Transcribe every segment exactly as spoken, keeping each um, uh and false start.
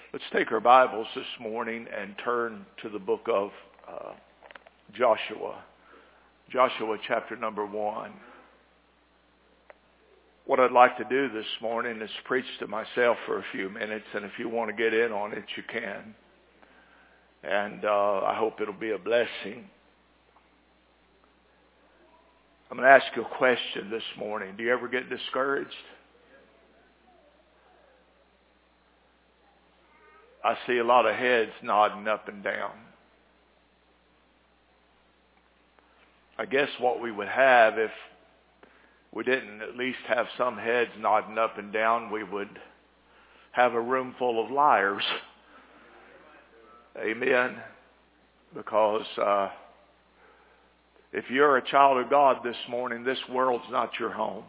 Let's take our Bibles this morning and turn to the book of uh, Joshua. Joshua chapter number one. What I'd like to do this morning is preach to myself for a few minutes, and if you want to get in on it, you can. And uh, I hope it'll be a blessing. I'm going to ask you a question this morning. Do you ever get discouraged? I see a lot of heads nodding up and down. I guess what we would have if we didn't at least have some heads nodding up and down, we would have a room full of liars. Amen. Because uh, if you're a child of God this morning, this world's not your home.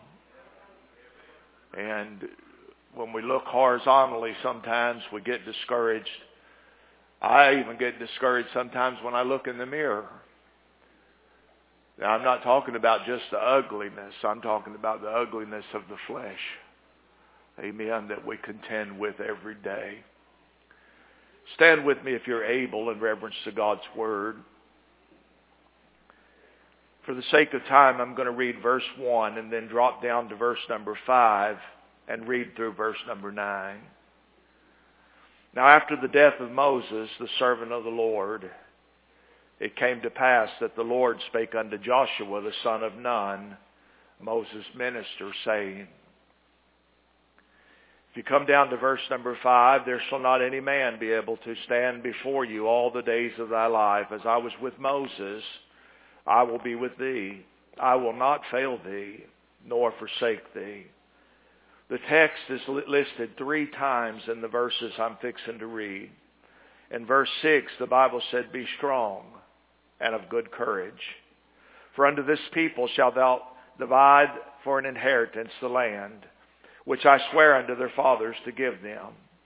And when we look horizontally, sometimes we get discouraged. I even get discouraged sometimes when I look in the mirror. Now, I'm not talking about just the ugliness. I'm talking about the ugliness of the flesh. Amen. That we contend with every day. Stand with me if you're able in reverence to God's Word. For the sake of time, I'm going to read verse one and then drop down to verse number five and read through verse number nine. Now after the death of Moses, the servant of the Lord, it came to pass that the Lord spake unto Joshua, the son of Nun, Moses' minister, saying, if you come down to verse number five, there shall not any man be able to stand before you all the days of thy life. As I was with Moses, I will be with thee. I will not fail thee, nor forsake thee. The text is listed three times in the verses I'm fixing to read. In verse six, the Bible said, be strong and of good courage. For unto this people shalt thou divide for an inheritance the land, which I swear unto their fathers to give them.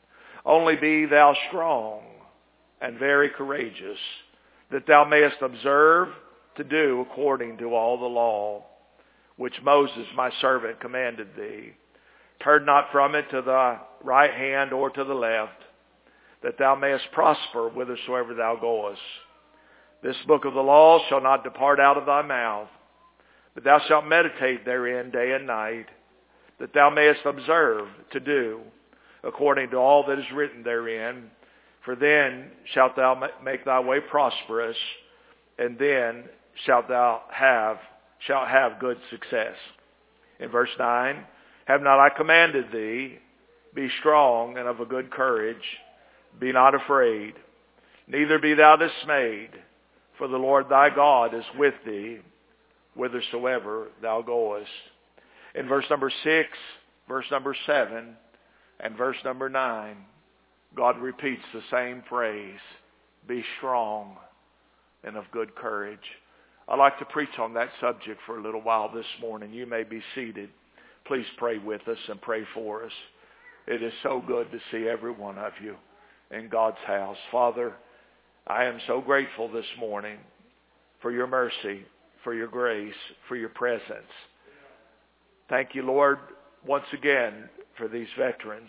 Only be thou strong and very courageous, that thou mayest observe to do according to all the law, which Moses my servant commanded thee. Turn not from it to the right hand or to the left, that thou mayest prosper whithersoever thou goest. This book of the law shall not depart out of thy mouth, but thou shalt meditate therein day and night, that thou mayest observe to do according to all that is written therein. For then shalt thou make thy way prosperous, and then shalt thou have shalt have good success. In verse nine, have not I commanded thee, be strong and of a good courage, be not afraid, neither be thou dismayed, for the Lord thy God is with thee, whithersoever thou goest. In verse number six, verse number seven, and verse number nine, God repeats the same phrase, be strong and of good courage. I'd like to preach on that subject for a little while this morning. You may be seated. Please pray with us and pray for us. It is so good to see every one of you in God's house. Father, I am so grateful this morning for your mercy, for your grace, for your presence. Thank you, Lord, once again for these veterans.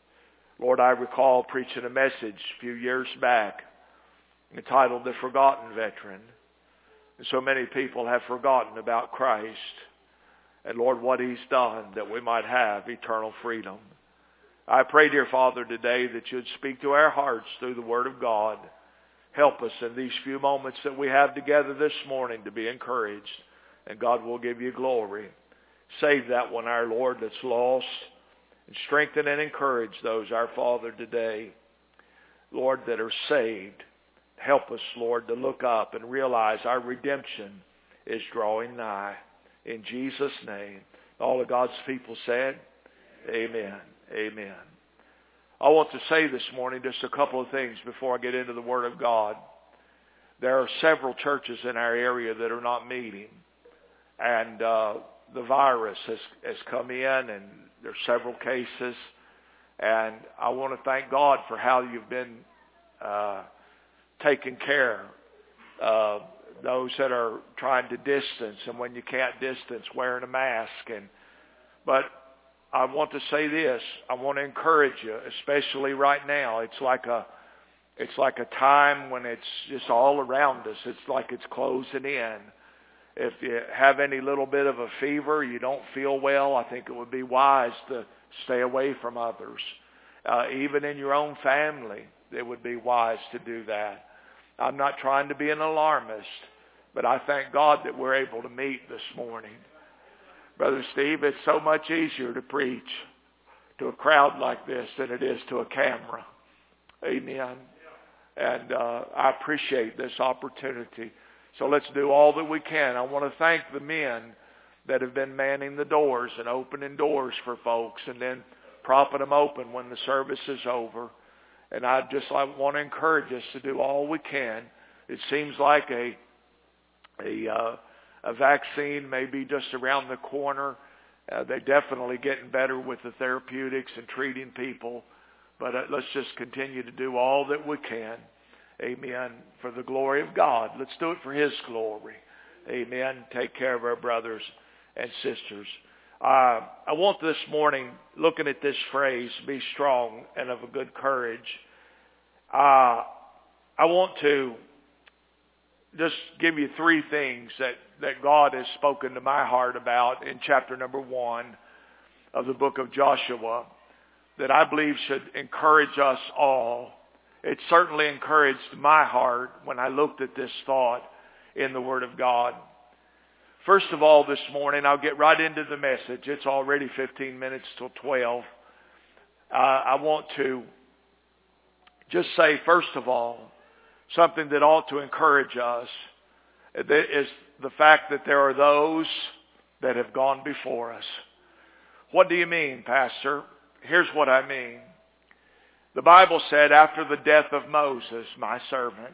Lord, I recall preaching a message a few years back entitled The Forgotten Veteran. And so many people have forgotten about Christ and, Lord, what he's done that we might have eternal freedom. I pray, dear Father, today that you'd speak to our hearts through the Word of God. Help us in these few moments that we have together this morning to be encouraged, and God will give you glory. Save that one, our Lord, that's lost, and strengthen and encourage those, our Father, today, Lord, that are saved. Help us, Lord, to look up and realize our redemption is drawing nigh. In Jesus' name, all of God's people said, amen, amen. I want to say this morning just a couple of things before I get into the Word of God. There are several churches in our area that are not meeting, and uh, the virus has, has come in, and there's several cases, and I want to thank God for how you've been uh, taking care of those that are trying to distance, and when you can't distance, wearing a mask. And but I want to say this. I want to encourage you, especially right now. It's like a, it's like a time when it's just all around us. It's like it's closing in. If you have any little bit of a fever, you don't feel well, I think it would be wise to stay away from others. Uh, even in your own family, it would be wise to do that. I'm not trying to be an alarmist, but I thank God that we're able to meet this morning. Brother Steve, it's so much easier to preach to a crowd like this than it is to a camera. Amen. And uh, I appreciate this opportunity. So let's do all that we can. I want to thank the men that have been manning the doors and opening doors for folks and then propping them open when the service is over. And I just I want to encourage us to do all we can. It seems like a a, uh, a vaccine may be just around the corner. Uh, they're definitely getting better with the therapeutics and treating people. But uh, let's just continue to do all that we can. Amen. For the glory of God. Let's do it for His glory. Amen. Take care of our brothers and sisters. Uh, I want this morning, looking at this phrase, be strong and of a good courage. Uh, I want to just give you three things that, that God has spoken to my heart about in chapter number one of the book of Joshua that I believe should encourage us all. It certainly encouraged my heart when I looked at this thought in the Word of God. First of all, this morning, I'll get right into the message. It's already fifteen minutes till twelve. Uh, I want to just say, first of all, something that ought to encourage us is the fact that there are those that have gone before us. What do you mean, Pastor? Here's what I mean. The Bible said, after the death of Moses, my servant.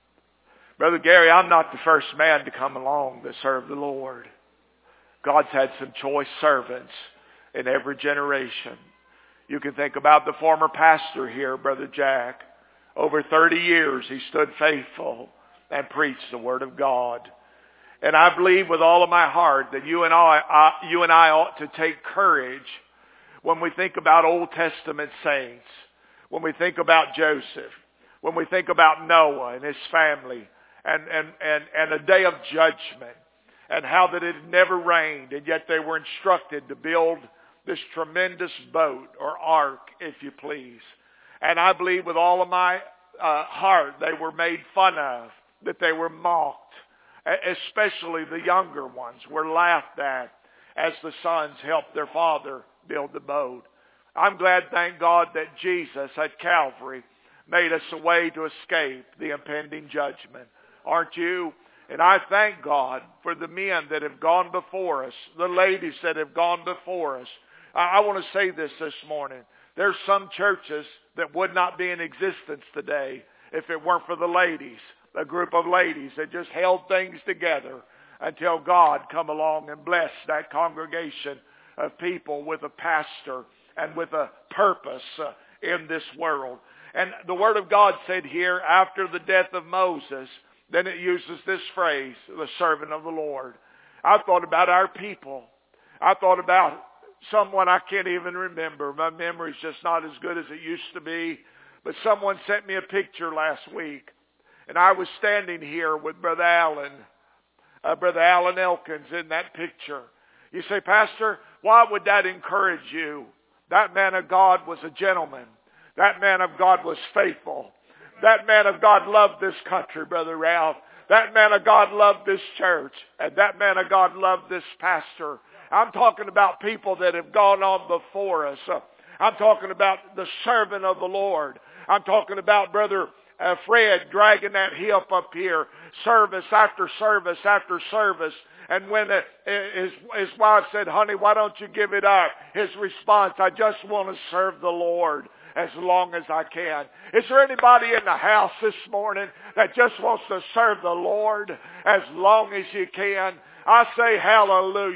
Brother Gary, I'm not the first man to come along that served the Lord. God's had some choice servants in every generation. You can think about the former pastor here, Brother Jack. Over thirty years he stood faithful and preached the Word of God. And I believe with all of my heart that you and I, I, you and I ought to take courage when we think about Old Testament saints. When we think about Joseph, when we think about Noah and his family, and, and, and, and a day of judgment, and how that it had never rained, and yet they were instructed to build this tremendous boat, or ark, if you please. And I believe with all of my uh, heart they were made fun of, that they were mocked, especially the younger ones were laughed at as the sons helped their father build the boat. I'm glad, thank God, that Jesus at Calvary made us a way to escape the impending judgment. Aren't you? And I thank God for the men that have gone before us, the ladies that have gone before us. I, I want to say this this morning. There's some churches that would not be in existence today if it weren't for the ladies, a group of ladies that just held things together until God come along and blessed that congregation of people with a pastor and with a purpose uh, in this world. And the Word of God said here, after the death of Moses, then it uses this phrase, the servant of the Lord. I thought about our people. I thought about someone I can't even remember. My memory's just not as good as it used to be. But someone sent me a picture last week. And I was standing here with Brother Allen, uh, Brother Allen Elkins in that picture. You say, Pastor, why would that encourage you? That man of God was a gentleman. That man of God was faithful. That man of God loved this country, Brother Ralph. That man of God loved this church. And that man of God loved this pastor. I'm talking about people that have gone on before us. I'm talking about the servant of the Lord. I'm talking about Brother uh, Fred dragging that hip up here, service after service after service. And when uh, his, his wife said, honey, why don't you give it up? His response, I just want to serve the Lord as long as I can. Is there anybody in the house this morning that just wants to serve the Lord as long as you can? I say hallelujah.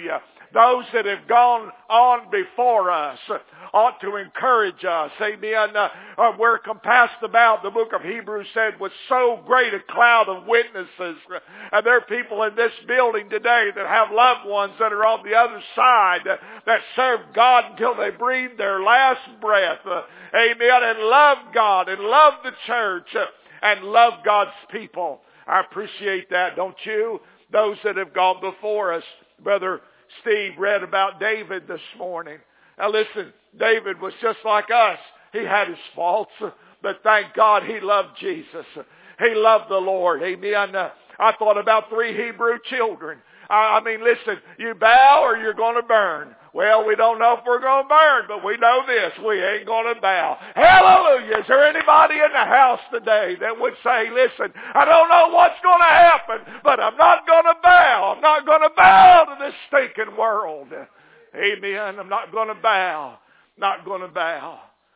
Those that have gone on before us ought to encourage us. Amen. Uh, uh, we're compassed about, the book of Hebrews said, with so great a cloud of witnesses. And there are people in this building today that have loved ones that are on the other side uh, that serve God until they breathe their last breath. Uh, amen. And love God and love the church uh, and love God's people. I appreciate that, don't you? Those that have gone before us. Brother Steve read about David this morning. Now listen, David was just like us. He had his faults, but thank God he loved Jesus. He loved the Lord. Amen. Uh, I thought about three Hebrew children. I, I mean, listen, you bow or you're going to burn. Well, we don't know if we're going to burn, but we know this. We ain't going to bow. Hallelujah. Is there anybody in the house today that would say, listen, I don't know what's going to happen, but I'm not going to bow. I'm not going to bow to this stinking world. Amen. I'm not going to bow. Not going to bow.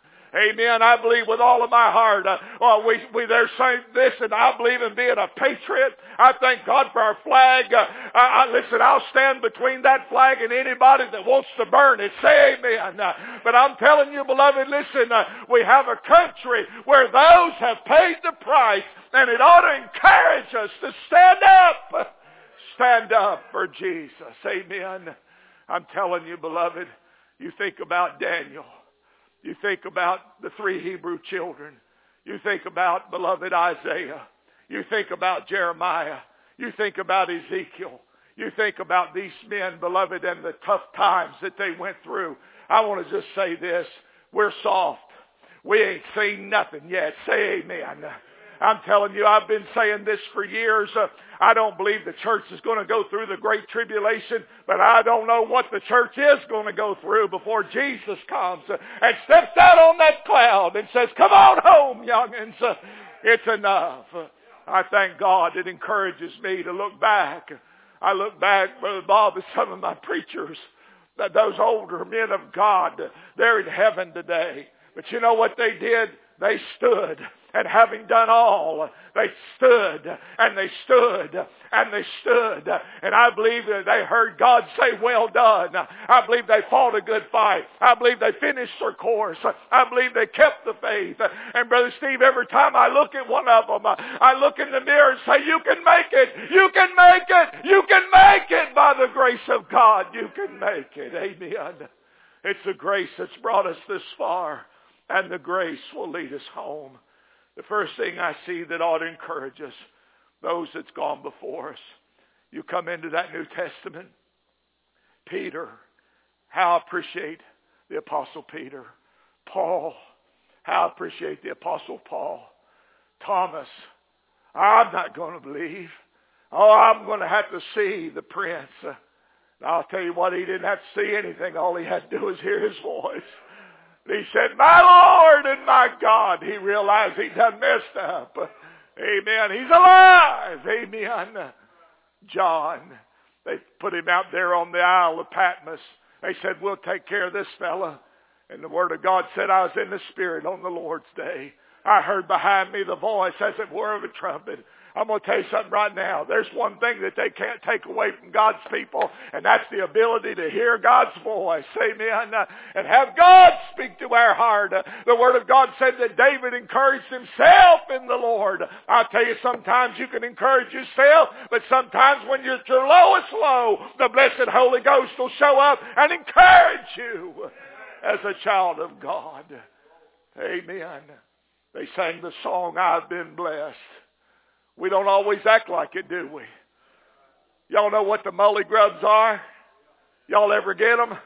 Amen. I believe with all of my heart. Uh, well, we, we, they're saying this, and I believe in being a patriot. I thank God for our flag. Uh, I, I, listen, I'll stand between that flag and anybody that wants to burn it. Say amen. Uh, but I'm telling you, beloved, listen, uh, we have a country where those have paid the price, and it ought to encourage us to stand up. Stand up for Jesus. Amen. I'm telling you, beloved, you think about Daniel. You think about the three Hebrew children. You think about, beloved, Isaiah. You think about Jeremiah. You think about Ezekiel. You think about these men, beloved, and the tough times that they went through. I want to just say this. We're soft. We ain't seen nothing yet. Say amen. I'm telling you, I've been saying this for years. Uh, I don't believe the church is going to go through the great tribulation, but I don't know what the church is going to go through before Jesus comes uh, and steps out on that cloud and says, come on home, young'uns. Uh, it's enough. Uh, I thank God it encourages me to look back. I look back, Brother Bob, at some of my preachers, that those older men of God, they're in heaven today. But you know what they did? They stood. And having done all, they stood and they stood and they stood. And I believe that they heard God say, well done. I believe they fought a good fight. I believe they finished their course. I believe they kept the faith. And Brother Steve, every time I look at one of them, I look in the mirror and say, you can make it. You can make it. You can make it by the grace of God. You can make it. Amen. It's the grace that's brought us this far, and the grace will lead us home. The first thing I see that ought to encourage us, those that's gone before us. You come into that New Testament, Peter, how I appreciate the Apostle Peter. Paul, how I appreciate the Apostle Paul. Thomas, I'm not going to believe. Oh, I'm going to have to see the Prince. Uh, I'll tell you what, he didn't have to see anything. All he had to do was hear his voice. He said, my Lord and my God. He realized he done messed up. Amen. He's alive. Amen. John, they put him out there on the Isle of Patmos. They said, we'll take care of this fella. And the Word of God said, I was in the Spirit on the Lord's day. I heard behind me the voice as it were of a trumpet. I'm going to tell you something right now. There's one thing that they can't take away from God's people, and that's the ability to hear God's voice. Amen. And have God speak to our heart. The Word of God said that David encouraged himself in the Lord. I'll tell you, sometimes you can encourage yourself, but sometimes when you're at your lowest low, the blessed Holy Ghost will show up and encourage you as a child of God. Amen. They sang the song, I've been blessed. We don't always act like it, do we? Y'all know what the mully grubs are? Y'all ever get them?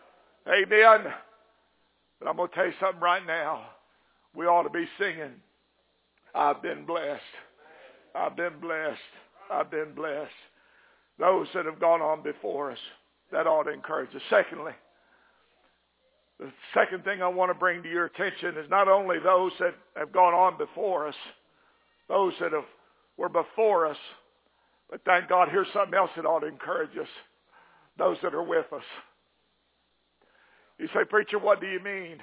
Amen. But I'm going to tell you something right now. We ought to be singing, I've been blessed. I've been blessed. I've been blessed. Those that have gone on before us, that ought to encourage us. Secondly, the second thing I want to bring to your attention is not only those that have gone on before us, those that have were before us, but thank God, here's something else that ought to encourage us. Those that are with us. You say, preacher, what do you mean?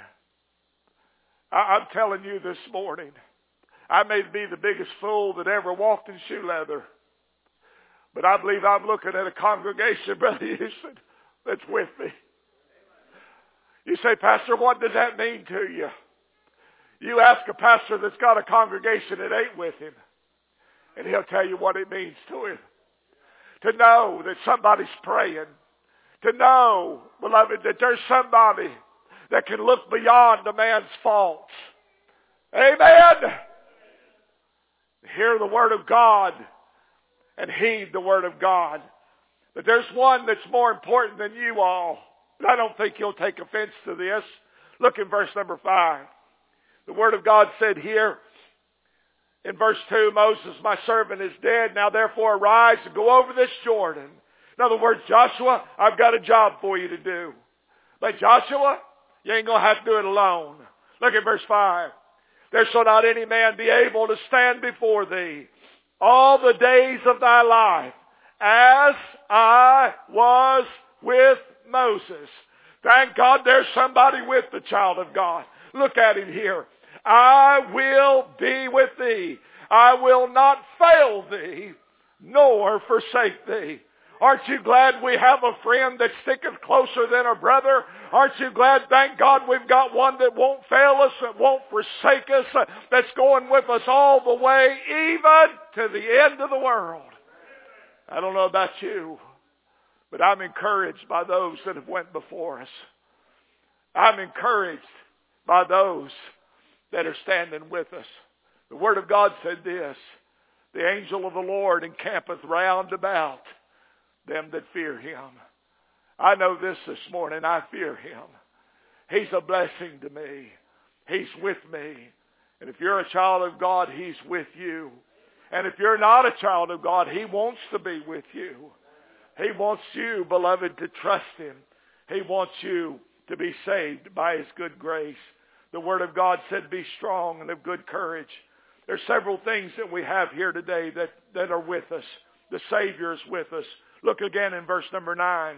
I, I'm telling you this morning, I may be the biggest fool that ever walked in shoe leather, but I believe I'm looking at a congregation, Brother Houston, that's with me. You say, Pastor, what does that mean to you? You ask a pastor that's got a congregation that ain't with him, and he'll tell you what it means to him. To know that somebody's praying. To know, beloved, that there's somebody that can look beyond a man's faults. Amen. Hear the word of God and heed the word of God. But there's one that's more important than you all. And I don't think you'll take offense to this. Look in verse number five. The word of God said here in verse two, Moses, my servant, is dead. Now therefore arise and go over this Jordan. In other words, Joshua, I've got a job for you to do. But Joshua, you ain't going to have to do it alone. Look at verse five. There shall not any man be able to stand before thee all the days of thy life, as I was with Moses. Thank God there's somebody with the child of God. Look at him here. I will be with thee. I will not fail thee, nor forsake thee. Aren't you glad we have a friend that sticketh closer than a brother? Aren't you glad, thank God, we've got one that won't fail us, that won't forsake us, that's going with us all the way, even to the end of the world. I don't know about you, but I'm encouraged by those that have went before us. I'm encouraged by those that are standing with us. The Word of God said this, the angel of the Lord encampeth round about them that fear him. I know this this morning, I fear him. He's a blessing to me. He's with me. And if you're a child of God, he's with you. And if you're not a child of God, he wants to be with you. He wants you, beloved, to trust him. He wants you to be saved by his good grace. The Word of God said, be strong and of good courage. There's several things that we have here today that, that are with us. The Savior is with us. Look again in verse number nine.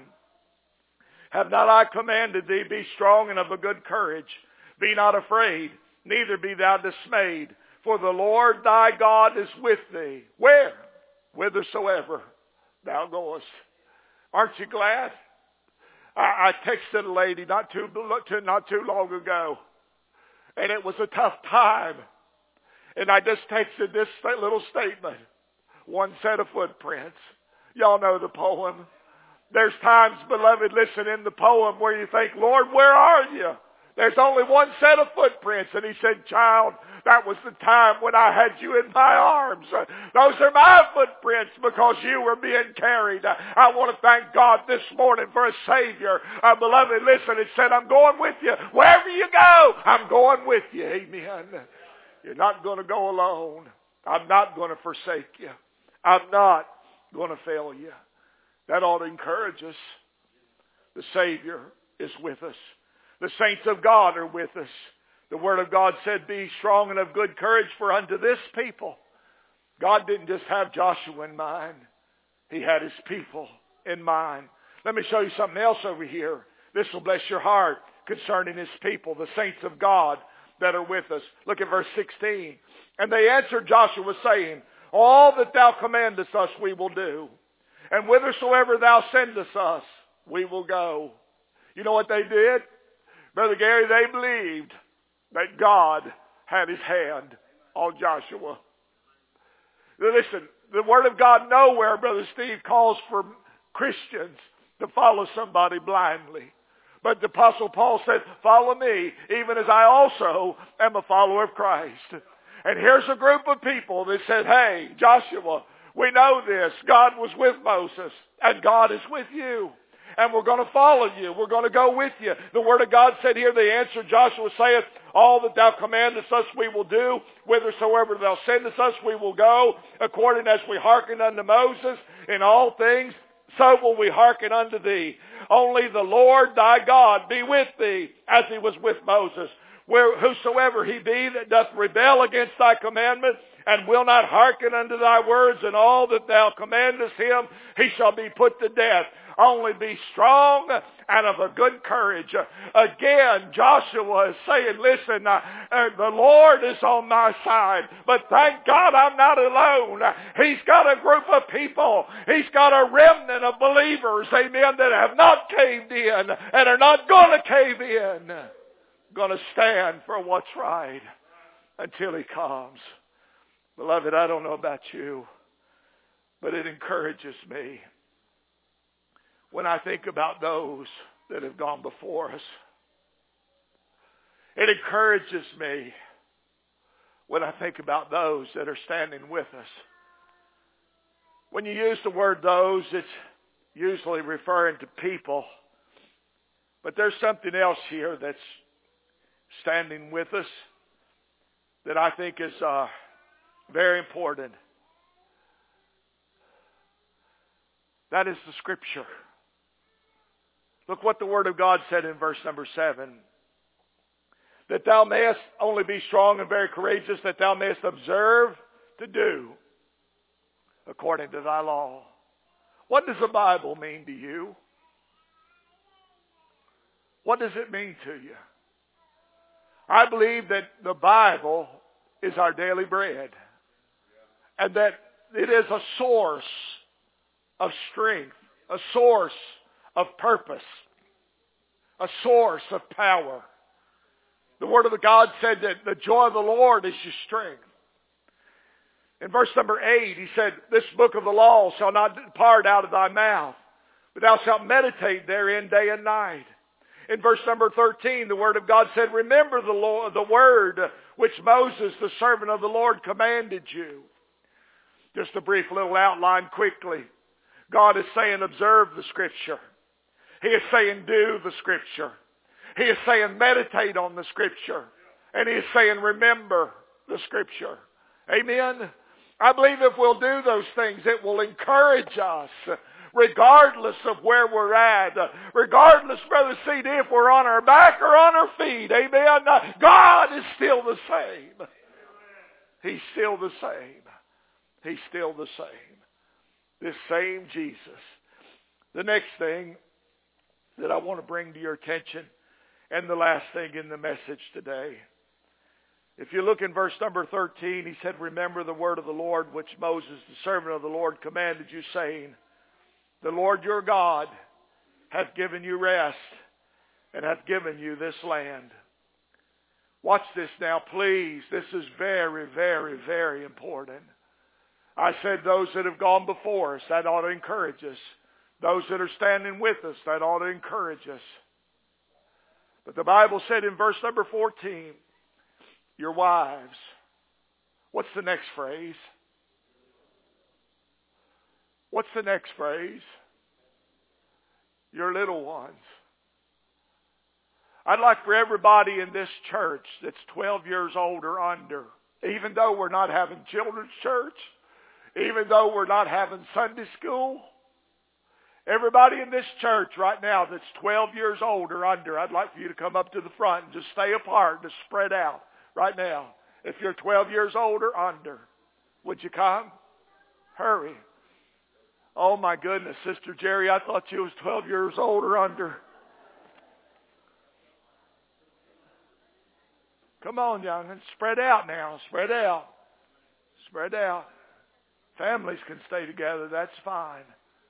Have not I commanded thee, be strong and of a good courage. Be not afraid, neither be thou dismayed. For the Lord thy God is with thee. Where? Whithersoever thou goest. Aren't you glad? I, I texted a lady not too, not too long ago. And it was a tough time. And I just texted this little statement. One set of footprints. Y'all know the poem. There's times, beloved, listen, in the poem where you think, Lord, where are you? There's only one set of footprints. And he said, child, that was the time when I had you in my arms. Those are my footprints because you were being carried. I want to thank God this morning for a Savior. Uh, beloved, listen, it said, I'm going with you. Wherever you go, I'm going with you. Amen. You're not going to go alone. I'm not going to forsake you. I'm not going to fail you. That ought to encourage us. The Savior is with us. The saints of God are with us. The Word of God said, be strong and of good courage, for unto this people. God didn't just have Joshua in mind. He had his people in mind. Let me show you something else over here. This will bless your heart concerning his people, the saints of God that are with us. Look at verse sixteen. And they answered Joshua, saying, all that thou commandest us we will do. And whithersoever thou sendest us, we will go. You know what they did? Brother Gary, they believed that God had his hand on Joshua. Listen, the Word of God nowhere, Brother Steve, calls for Christians to follow somebody blindly. But the Apostle Paul said, follow me, even as I also am a follower of Christ. And here's a group of people that said, hey, Joshua, we know this. God was with Moses, and God is with you. And we're going to follow you. We're going to go with you. The Word of God said here, they answered Joshua, saith, all that thou commandest us we will do. Whithersoever thou sendest us we will go. According as we hearken unto Moses in all things, so will we hearken unto thee. Only the Lord thy God be with thee, as he was with Moses. Where whosoever he be that doth rebel against thy commandment, and will not hearken unto thy words, and all that thou commandest him, he shall be put to death. only be strong and of a good courage. Again, Joshua is saying, listen, uh, uh, the Lord is on my side, but thank God I'm not alone. He's got a group of people. He's got a remnant of believers, amen, that have not caved in and are not going to cave in. Going to stand for what's right until He comes. Beloved, I don't know about you, but it encourages me when I think about those that have gone before us. It encourages me when I think about those that are standing with us. When you use the word those, it's usually referring to people. But there's something else here that's standing with us that I think is uh, very important. That is the Scripture. Look what the Word of God said in verse number seven. That thou mayest only be strong and very courageous, that thou mayest observe to do according to thy law. What does the Bible mean to you? What does it mean to you? I believe that the Bible is our daily bread. And that it is a source of strength, a source of purpose, a source of power. The Word of God said that the joy of the Lord is your strength. In verse number eight, He said, this book of the law shall not depart out of thy mouth, but thou shalt meditate therein day and night. In verse number thirteen, the Word of God said, remember the Lord, the word which Moses, the servant of the Lord, commanded you. Just a brief little outline quickly. God is saying, observe the Scripture. He is saying, do the Scripture. He is saying, meditate on the Scripture. And He is saying, remember the Scripture. Amen? I believe if we'll do those things, it will encourage us, regardless of where we're at. Regardless, Brother C D, if we're on our back or on our feet. Amen? God is still the same. He's still the same. He's still the same. This same Jesus. The next thing that I want to bring to your attention, and the last thing in the message today. If you look in verse number thirteen, He said, remember the word of the Lord, which Moses, the servant of the Lord, commanded you, saying, the Lord your God hath given you rest, and hath given you this land. Watch this now, please. This is very, very, very important. I said those that have gone before us, that ought to encourage us. Those that are standing with us, that ought to encourage us. But the Bible said in verse number fourteen, your wives. What's the next phrase? What's the next phrase? Your little ones. I'd like for everybody in this church that's twelve years old or under, even though we're not having children's church, even though we're not having Sunday school, everybody in this church right now that's twelve years old or under, I'd like for you to come up to the front and just stay apart, just spread out right now. If you're twelve years old or under, would you come? Hurry. Oh my goodness, Sister Jerry, I thought you was twelve years old or under. Come on, young'uns, spread out now, spread out. Spread out. Families can stay together, that's fine.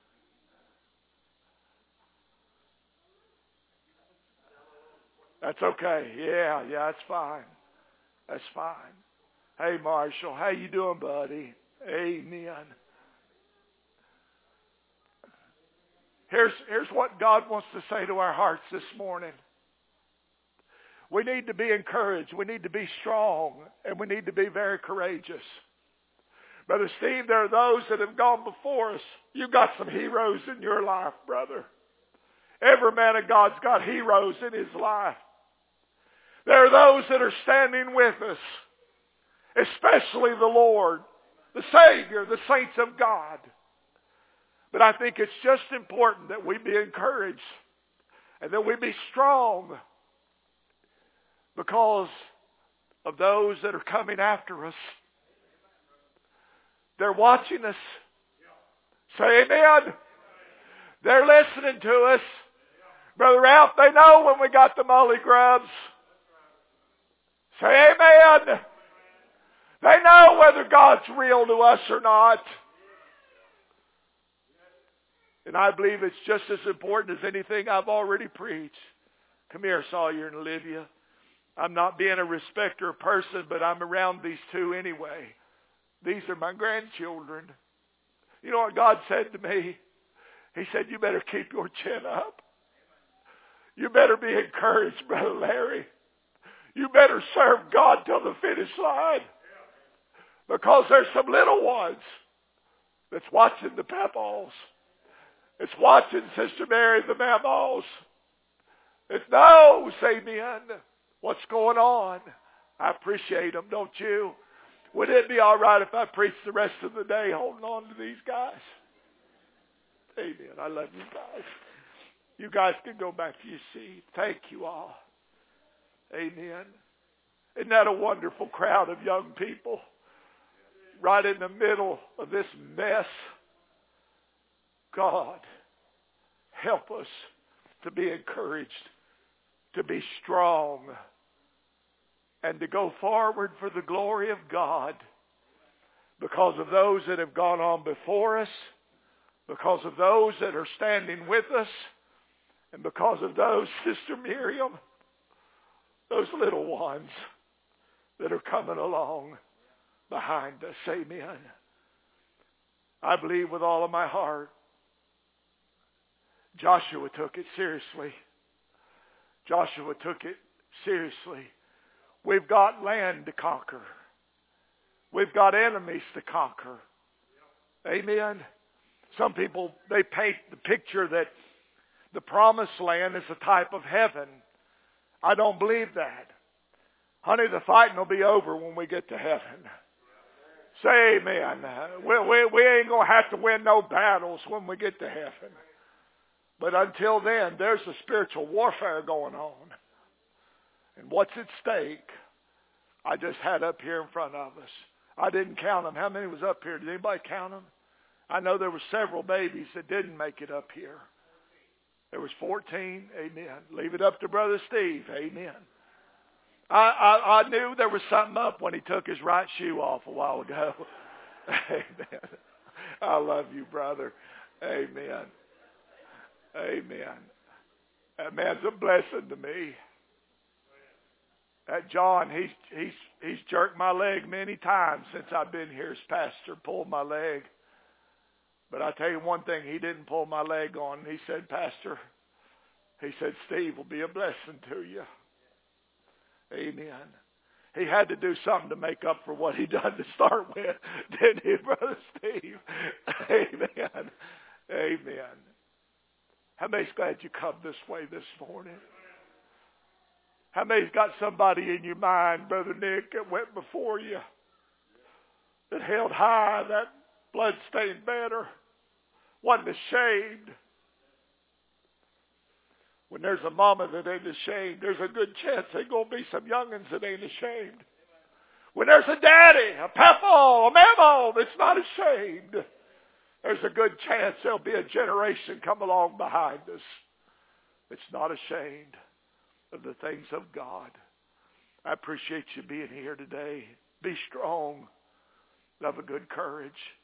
That's okay. Yeah, yeah, that's fine. That's fine. Hey, Marshall, how you doing, buddy? Amen. Here's, here's what God wants to say to our hearts this morning. We need to be encouraged. We need to be strong. And we need to be very courageous. Brother Steve, there are those that have gone before us. You've got some heroes in your life, brother. Every man of God's got heroes in his life. There are those that are standing with us, especially the Lord, the Savior, the saints of God. But I think it's just important that we be encouraged and that we be strong because of those that are coming after us. They're watching us. Say amen. They're listening to us. Brother Ralph, they know when we got the molly grubs. Say amen. They know whether God's real to us or not. And I believe it's just as important as anything I've already preached. Come here, Sawyer and Olivia. I'm not being a respecter of person, but I'm around these two anyway. These are my grandchildren. You know what God said to me? He said, you better keep your chin up. You better be encouraged, Brother Larry. You better serve God till the finish line. Because there's some little ones that's watching the papaws. It's watching Sister Mary the mammals. It knows, amen, what's going on. I appreciate them, don't you? Would it be all right if I preached the rest of the day holding on to these guys? Amen. I love you guys. You guys can go back to your seat. Thank you all. Amen. Isn't that a wonderful crowd of young people? Right in the middle of this mess. God, help us to be encouraged, to be strong, and to go forward for the glory of God because of those that have gone on before us, because of those that are standing with us, and because of those, Sister Miriam, those little ones that are coming along behind us. Amen. I believe with all of my heart Joshua took it seriously. Joshua took it seriously. We've got land to conquer. We've got enemies to conquer. Amen. Some people, they paint the picture that the promised land is a type of heaven. I don't believe that. Honey, the fighting will be over when we get to heaven. Say amen. We, we, we ain't going to have to win no battles when we get to heaven. But until then, there's a spiritual warfare going on. And what's at stake, I just had up here in front of us. I didn't count them. How many was up here? Did anybody count them? I know there were several babies that didn't make it up here. There was fourteen. Amen. Leave it up to Brother Steve. Amen. I, I, I knew there was something up when he took his right shoe off a while ago. Amen. I love you, brother. Amen. Amen. That man's a blessing to me. That John, he's he's he's jerked my leg many times since I've been here as pastor, pulled my leg. But I tell you one thing, he didn't pull my leg on. He said, Pastor, he said, Steve will be a blessing to you. Amen. He had to do something to make up for what he done to start with, didn't he, Brother Steve? Amen. Amen. How many's glad you come this way this morning? How many's got somebody in your mind, Brother Nick, that went before you, that held high that blood-stained banner, wasn't ashamed? When there's a mama that ain't ashamed, there's a good chance there's going to be some young'uns that ain't ashamed. When there's a daddy, a papa, a mama that's not ashamed, there's a good chance there'll be a generation come along behind us that's not ashamed of the things of God. I appreciate you being here today. Be strong. Have a good courage.